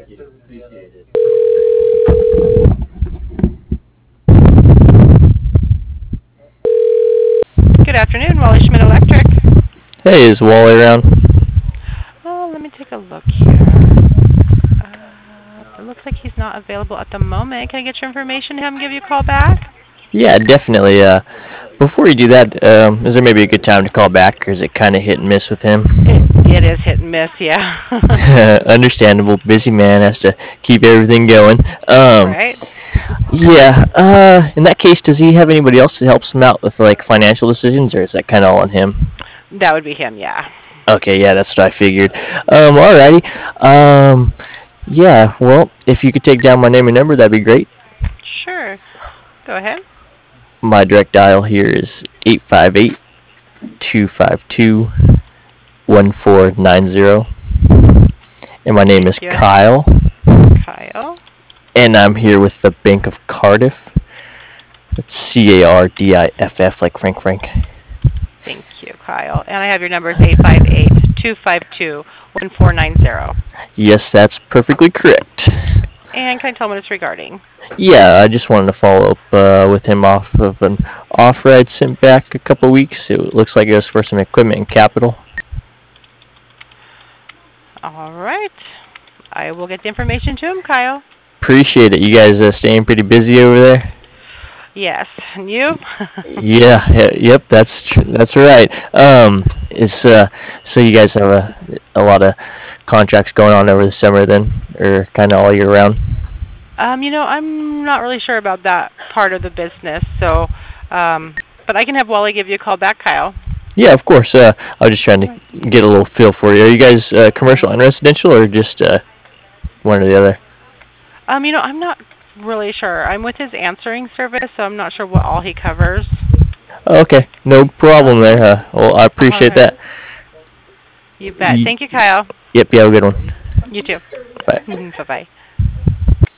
Good afternoon, Wally Schmidt Electric. Hey, is Wally around? Oh, let me take a look here. It looks like he's not available at the moment. Can I get your information? Have him give you a call back? Yeah, definitely. Before you do that, is there maybe a good time to call back, or is it kind of hit and miss with him? It is hit and miss, yeah. Understandable. Busy man has to keep everything going. Right. Yeah. In that case, does he have anybody else that helps him out with like financial decisions, or is that kind of all on him? That would be him, yeah. Okay, yeah, that's what I figured. Alrighty. Yeah. Well, if you could take down my name and number, that'd be great. Sure. Go ahead. My direct dial here is 858-252-1490. And my name is Thank you. Kyle. Kyle. And I'm here with the Bank of Cardiff. That's CARDIFF, like Frank Frank. Thank you, Kyle. And I have your numbers 858-252-1490. Yes, that's perfectly correct. And can I tell him what it's regarding? Yeah, I just wanted to follow up with him off of an offer I'd sent back a couple weeks. It looks like it was for some equipment and capital. All right. I will get the information to him, Kyle. Appreciate it. You guys staying pretty busy over there? Yes. And you? Yep, that's right. So you guys have a lot of contracts going on over the summer then, or kind of all year round? I'm not really sure about that part of the business, so, but I can have Wally give you a call back, Kyle. Yeah, of course. I was just trying to get a little feel for you. Are you guys commercial and residential, or just one or the other? I'm not really sure. I'm with his answering service, so I'm not sure what all he covers. Okay, no problem there. Well, I appreciate that. You bet. Thank you, Kyle. Yep, you have a good one. You too. Bye. Bye-bye.